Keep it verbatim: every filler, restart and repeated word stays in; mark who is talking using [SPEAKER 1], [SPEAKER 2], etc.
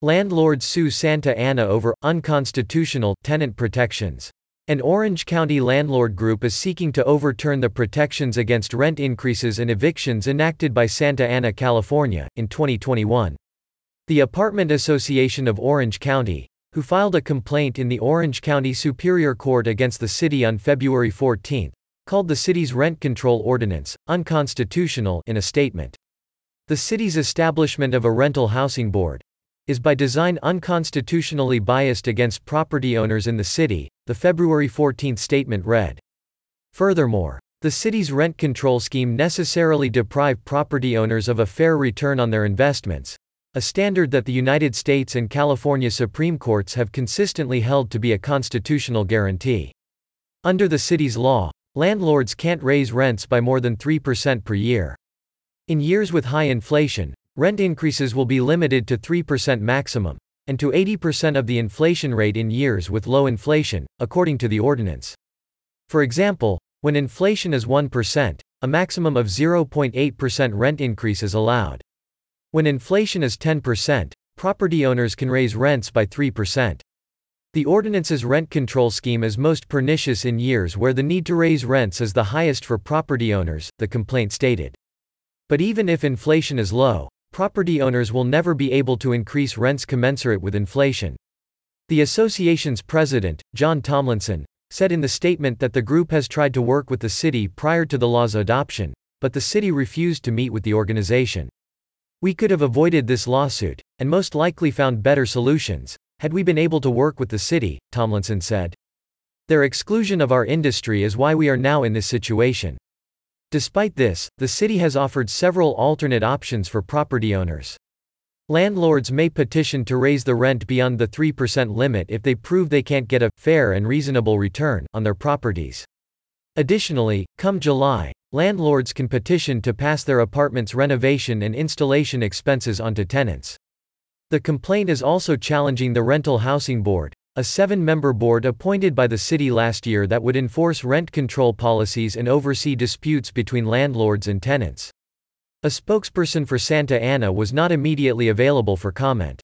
[SPEAKER 1] Landlords sue Santa Ana over unconstitutional tenant protections. An Orange County landlord group is seeking to overturn the protections against rent increases and evictions enacted by Santa Ana, California, in twenty twenty-one. The Apartment Association of Orange County, who filed a complaint in the Orange County Superior Court against the city on February fourteenth, called the city's rent control ordinance unconstitutional in a statement. The city's establishment of a rental housing board is by design unconstitutionally biased against property owners in the city, the February fourteenth statement read. Furthermore, the city's rent control scheme necessarily deprive property owners of a fair return on their investments, a standard that the United States and California Supreme Courts have consistently held to be a constitutional guarantee. Under the city's law, landlords can't raise rents by more than three percent per year. In years with high inflation, rent increases will be limited to three percent maximum, and to eighty percent of the inflation rate in years with low inflation, according to the ordinance. For example, when inflation is one percent, a maximum of zero point eight percent rent increase is allowed. When inflation is ten percent, property owners can raise rents by three percent. The ordinance's rent control scheme is most pernicious in years where the need to raise rents is the highest for property owners, the complaint stated. But even if inflation is low, property owners will never be able to increase rents commensurate with inflation. The association's president, John Tomlinson, said in the statement that the group has tried to work with the city prior to the law's adoption, but the city refused to meet with the organization. We could have avoided this lawsuit, and most likely found better solutions, had we been able to work with the city, Tomlinson said. Their exclusion of our industry is why we are now in this situation. Despite this, the city has offered several alternate options for property owners. Landlords may petition to raise the rent beyond the three percent limit if they prove they can't get a fair and reasonable return on their properties. Additionally, come July, landlords can petition to pass their apartment's renovation and installation expenses onto tenants. The complaint is also challenging the Rental Housing Board, a seven-member board appointed by the city last year that would enforce rent control policies and oversee disputes between landlords and tenants. A spokesperson for Santa Ana was not immediately available for comment.